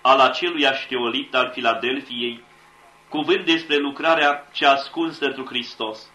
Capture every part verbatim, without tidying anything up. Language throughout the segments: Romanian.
al aceluiași teolit al Filadelfiei, cuvânt despre lucrarea cea ascunsă întru Hristos.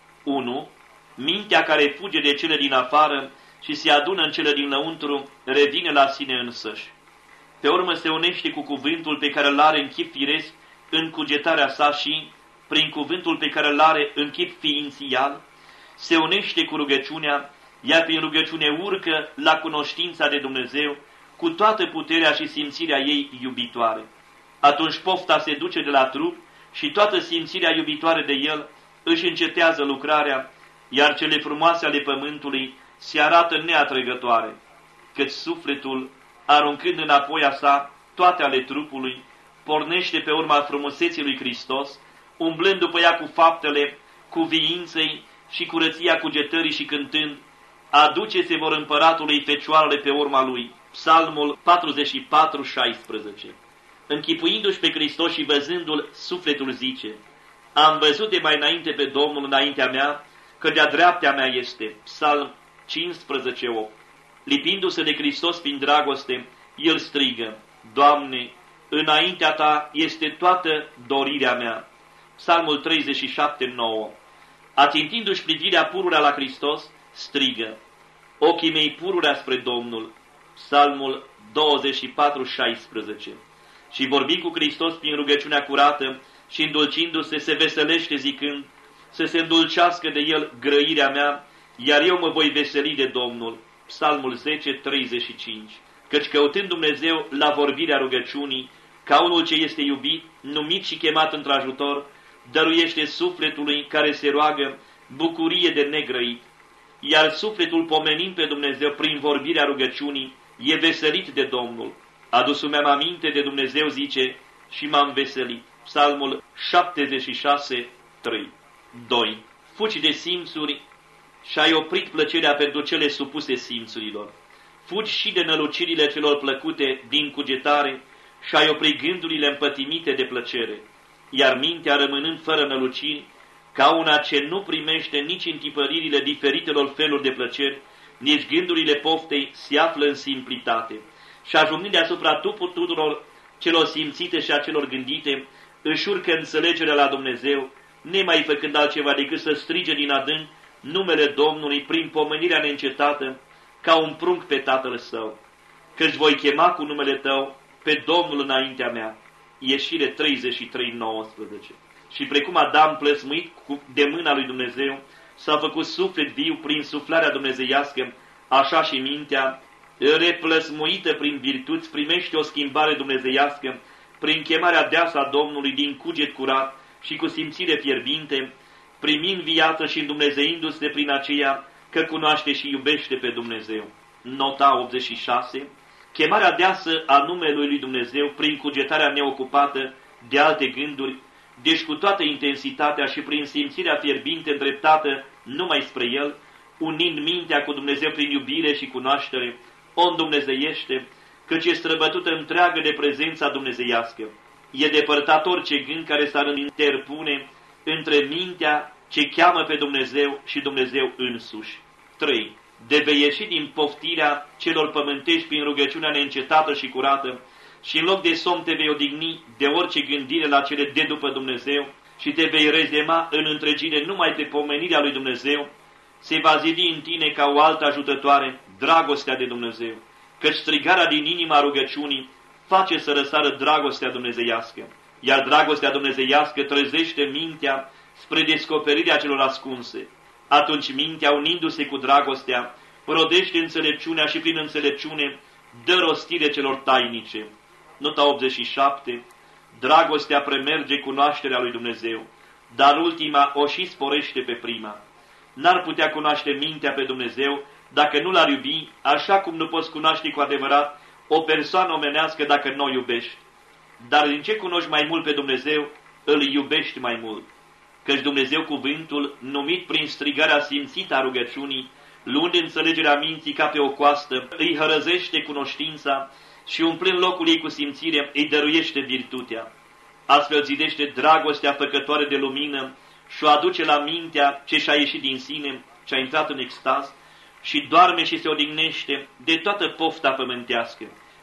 unu. Mintea care fuge de cele din afară și se adună în cele dinăuntru, revine la sine însăși. Pe urmă se unește cu cuvântul pe care îl are în chip firesc în cugetarea sa și, prin cuvântul pe care îl are în chip ființial, se unește cu rugăciunea, iar prin rugăciune urcă la cunoștința de Dumnezeu cu toată puterea și simțirea ei iubitoare. Atunci pofta se duce de la trup și toată simțirea iubitoare de el își încetează lucrarea, iar cele frumoase ale pământului se arată neatrăgătoare, căci sufletul, aruncând înapoi a sa toate ale trupului, pornește pe urma frumuseții lui Hristos, umblând după ea cu faptele, cu viinței și curăția cugetării și cântând, aduce-se vor împăratului fecioarele pe urma lui. Psalmul patruzeci și patru, șaisprezece. Închipuindu-și pe Hristos și văzându-l, sufletul zice, am văzut de mai înainte pe Domnul înaintea mea, că de-a dreaptea mea este. Psalm cincisprezece, opt. Lipindu-se de Hristos prin dragoste, el strigă, Doamne, înaintea ta este toată dorirea mea. Psalmul treizeci și șapte, nouă. Atintindu-și privirea pururea la Hristos, strigă, ochii mei pururea spre Domnul. Psalmul douăzeci și patru, șaisprezece. Și vorbi cu Hristos prin rugăciunea curată și îndulcindu-se se veselește zicând, să se îndulcească de el grăirea mea, iar eu mă voi veseli de Domnul. Psalmul zece, treizeci și cinci. Căci căutând Dumnezeu la vorbirea rugăciunii, ca unul ce este iubit, numit și chemat într-ajutor, dăruiește sufletului care se roagă bucurie de negrăit. Iar sufletul pomenind pe Dumnezeu prin vorbirea rugăciunii, e veselit de Domnul. Adus-mi aminte de Dumnezeu, zice, și m-am veselit. Psalmul șaptezeci și șase, trei. doi. Fugi de simțuri și ai oprit plăcerea pentru cele supuse simțurilor. Fugi și de nălucirile celor plăcute din cugetare și ai oprit gândurile împătimite de plăcere. Iar mintea, rămânând fără năluciri, ca una ce nu primește nici întipăririle diferitelor feluri de plăceri, nici gândurile poftei, se află în simplitate. Și ajungând deasupra tuturor celor simțite și a celor gândite, își urcă înțelegerea la Dumnezeu, nemai făcând altceva decât să strige din adânc numele Domnului prin pomenirea neîncetată, ca un prunc pe Tatăl său. Căci voi chema cu numele tău pe Domnul înaintea mea. Ieșire treizeci și trei, nouăsprezece. Și precum Adam plăsmuit de mâna lui Dumnezeu, s-a făcut suflet viu prin suflarea dumnezeiască, așa și mintea, replăsmuită prin virtuți, primește o schimbare dumnezeiască, prin chemarea deasă a Domnului din cuget curat și cu simțire fierbinte, primind viață și îndumnezeindu-se prin aceea că cunoaște și iubește pe Dumnezeu. Nota optzeci și șase. Chemarea deasă a numelui lui Dumnezeu prin cugetarea neocupată de alte gânduri, deci cu toată intensitatea și prin simțirea fierbinte îndreptată numai spre El, unind mintea cu Dumnezeu prin iubire și cunoaștere, o îndumnezeiește, căci e străbătută întreagă de prezența dumnezeiască. E depărtat orice gând care s-ar interpune între mintea ce cheamă pe Dumnezeu și Dumnezeu însuși. trei. De vei ieși din poftirea celor pământești prin rugăciunea neîncetată și curată și în loc de somn te vei odihni de orice gândire la cele de după Dumnezeu și te vei rezema în întregire numai pe pomenirea lui Dumnezeu, se va zidi în tine ca o altă ajutătoare dragostea de Dumnezeu, căci strigarea din inima rugăciunii face să răsară dragostea dumnezeiască, iar dragostea dumnezeiască trezește mintea spre descoperirea celor ascunse. Atunci mintea, unindu-se cu dragostea, rodește înțelepciunea și prin înțelepciune dă rostire celor tainice. Nota optzeci și șapte. Dragostea premerge cunoașterea lui Dumnezeu, dar ultima o și sporește pe prima. N-ar putea cunoaște mintea pe Dumnezeu dacă nu l-ar iubi, așa cum nu poți cunoaște cu adevărat o persoană omenească dacă nu o iubești. Dar din ce cunoști mai mult pe Dumnezeu, îl iubești mai mult. Căci Dumnezeu cuvântul, numit prin strigarea simțită a rugăciunii, luând înțelegerea minții ca pe o coastă, îi hărăzește cunoștința și umplând locul ei cu simțire, îi dăruiește virtutea. Astfel zidește dragostea făcătoare de lumină și o aduce la mintea ce și-a ieșit din sine, ce-a intrat în extaz, și doarme și se odihnește de toată pofta pământească,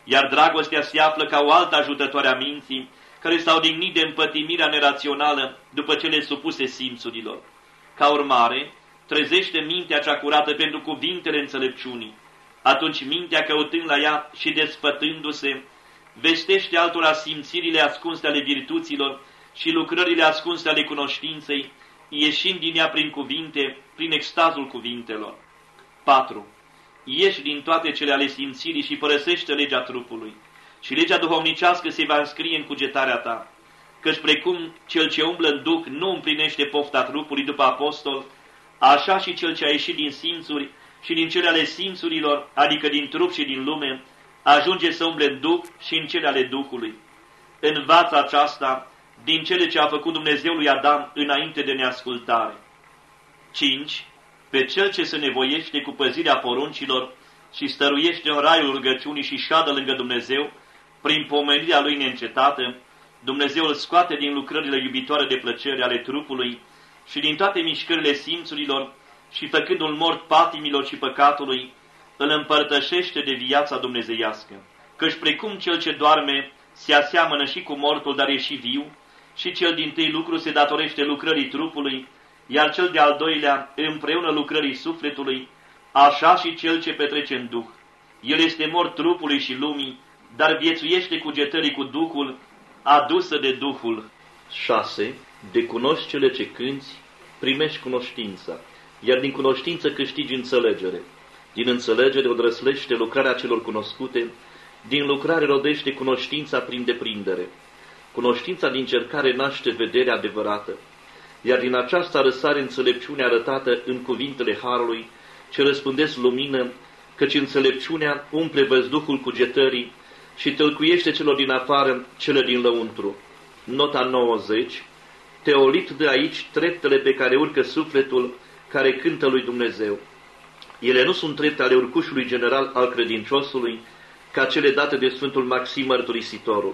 iar dragostea se află ca o altă ajutătoare a minții, care s-au dignit de împătimirea nerațională după cele supuse simțurilor. Ca urmare, trezește mintea cea curată pentru cuvintele înțelepciunii. Atunci mintea, căutând la ea și desfătându-se, vestește altora simțirile ascunse ale virtuților și lucrările ascunse ale cunoștinței, ieșind din ea prin cuvinte, prin extazul cuvintelor. patru. Ieși din toate cele ale simțirii și părăsește legea trupului, și legea duhovnicească se va înscrie în cugetarea ta, căci precum cel ce umblă în duh nu împlinește pofta trupului după apostol, așa și cel ce a ieșit din simțuri și din cele ale simțurilor, adică din trup și din lume, ajunge să umble în duh și în cele ale Duhului. Învață aceasta din cele ce a făcut Dumnezeu lui Adam înainte de neascultare. cinci. Pe cel ce se nevoiește cu păzirea poruncilor și stăruiește în raiul rugăciunii și șadă lângă Dumnezeu, prin pomenirea lui neîncetată, Dumnezeu îl scoate din lucrările iubitoare de plăcere ale trupului și din toate mișcările simțurilor și făcându-l mort patimilor și păcatului, îl împărtășește de viața dumnezeiască. Căci precum cel ce doarme se aseamănă și cu mortul, dar e și viu, și cel dintâi lucru se datorește lucrării trupului, iar cel de-al doilea împreună lucrării sufletului, așa și cel ce petrece în Duh. El este mort trupului și lumii, dar viețuiește cugetării cu Duhul, adusă de Duhul. șase. De cunoști cele ce cânți, primești cunoștința, iar din cunoștință câștigi înțelegere. Din înțelegere odrăslește lucrarea celor cunoscute, din lucrare rodește cunoștința prin deprindere. Cunoștința din cercare naște vederea adevărată, iar din aceasta răsare înțelepciunea arătată în cuvintele Harului, ce răspândesc lumină, căci înțelepciunea umple văzduhul cugetării și tălcuiește celor din afară cele din lăuntru. Nota nouăzeci. Teolit de aici treptele pe care urcă sufletul care cântă lui Dumnezeu. Ele nu sunt trepte ale urcușului general al credinciosului, ca cele date de Sfântul Maxim Mărturisitorul.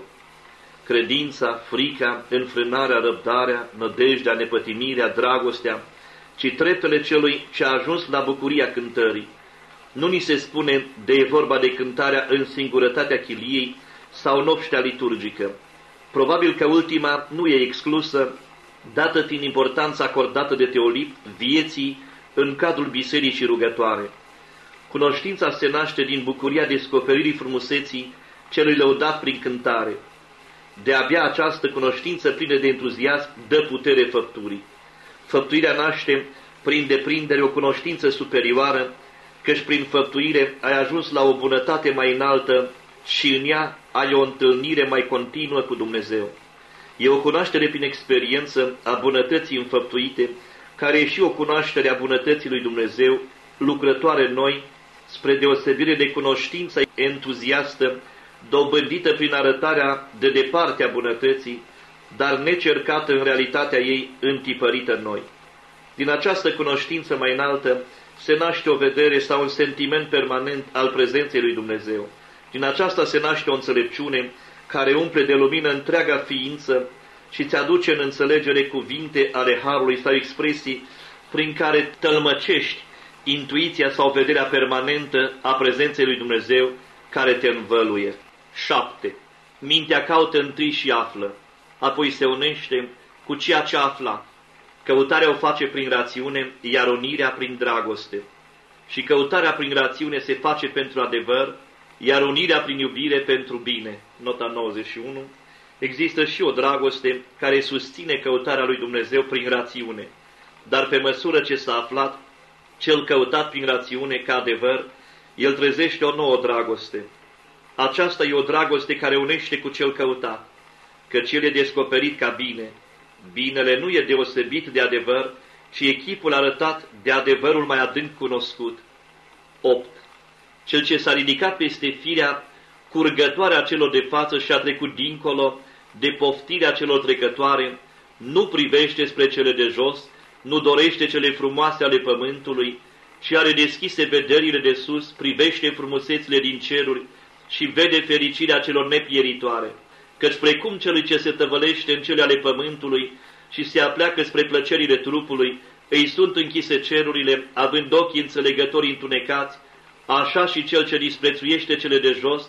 Credința, frica, înfrânarea, răbdarea, nădejdea, nepătimirea, dragostea, ci treptele celui ce a ajuns la bucuria cântării. Nu ni se spune de e vorba de cântarea în singurătatea chiliei sau nopștea liturgică. Probabil că ultima nu e exclusă, dată fiind importanța acordată de Teolip vieții în cadrul bisericii rugătoare. Cunoștința se naște din bucuria descoperirii frumuseții celui lăudat prin cântare. De-abia această cunoștință plină de entuziasm dă putere făpturii. Făptuirea naște prin deprindere o cunoștință superioară, căci prin făptuire ai ajuns la o bunătate mai înaltă și în ea ai o întâlnire mai continuă cu Dumnezeu. E o cunoaștere prin experiență a bunătății înfăptuite, care e și o cunoaștere a bunătății lui Dumnezeu, lucrătoare în noi, spre deosebire de cunoștința entuziastă, dobândită prin arătarea de departe a bunătății, dar necercată în realitatea ei, întipărită în noi. Din această cunoștință mai înaltă se naște o vedere sau un sentiment permanent al prezenței lui Dumnezeu. Din aceasta se naște o înțelepciune care umple de lumină întreaga ființă și îți aduce în înțelegere cuvinte ale Harului sau expresii prin care tălmăcești intuiția sau vederea permanentă a prezenței lui Dumnezeu care te învăluie. șapte. Mintea caută întâi și află, apoi se unește cu ceea ce a aflat. Căutarea o face prin rațiune, iar unirea prin dragoste. Și căutarea prin rațiune se face pentru adevăr, iar unirea prin iubire pentru bine. Nota nouăzeci și unu. Există și o dragoste care susține căutarea lui Dumnezeu prin rațiune, dar pe măsură ce s-a aflat cel căutat prin rațiune ca adevăr, el trezește o nouă dragoste. Aceasta e o dragoste care unește cu cel căutat, căci el e descoperit ca bine. Binele nu e deosebit de adevăr, ci e chipul arătat de adevărul mai adânc cunoscut. opt. Cel ce s-a ridicat peste firea curgătoare a celor de față și a trecut dincolo de poftirea celor trecătoare, nu privește spre cele de jos, nu dorește cele frumoase ale pământului, ci are deschise vederile de sus, privește frumusețile din ceruri și vede fericirea celor nepieritoare. Căci precum celui ce se tăvălește în cele ale pământului și se apleacă spre plăcerile trupului, îi sunt închise cerurile, având ochii înțelegători întunecați, așa și cel ce disprețuiește cele de jos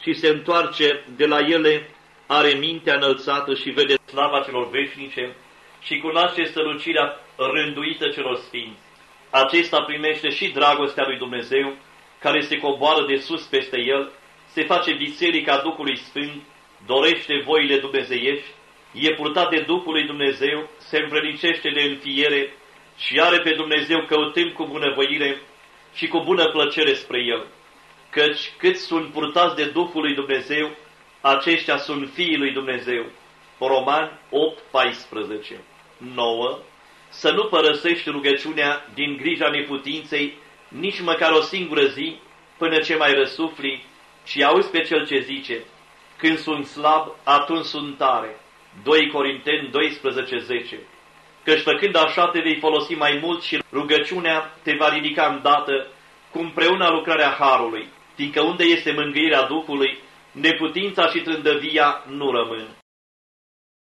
și se întoarce de la ele, are mintea înălțată și vede slava celor veșnice și cunoaște strălucirea rânduită celor sfinți. Acesta primește și dragostea lui Dumnezeu, care se coboară de sus peste el, se face biserica Duhului Sfânt, dorește voile dumnezeiești, e purtat de Duhul lui Dumnezeu, se învrednicește de înfiere și are pe Dumnezeu căutând cu bunăvoire și cu bună plăcere spre el. Căci cât sunt purtați de Duhul lui Dumnezeu, aceștia sunt fiii lui Dumnezeu. Romani opt paisprezece. nouă. Să nu părăsești rugăciunea din grija neputinței nici măcar o singură zi până ce mai răsufli, ci auzi pe cel ce zice: când sunt slab, atunci sunt tare. doi Corinteni doisprezece zece. Căci făcând așa te vei folosi mai mult și rugăciunea te va ridica îndată cu împreună lucrarea Harului, fiindcă unde este mângâierea Duhului, neputința și trândăvia nu rămân.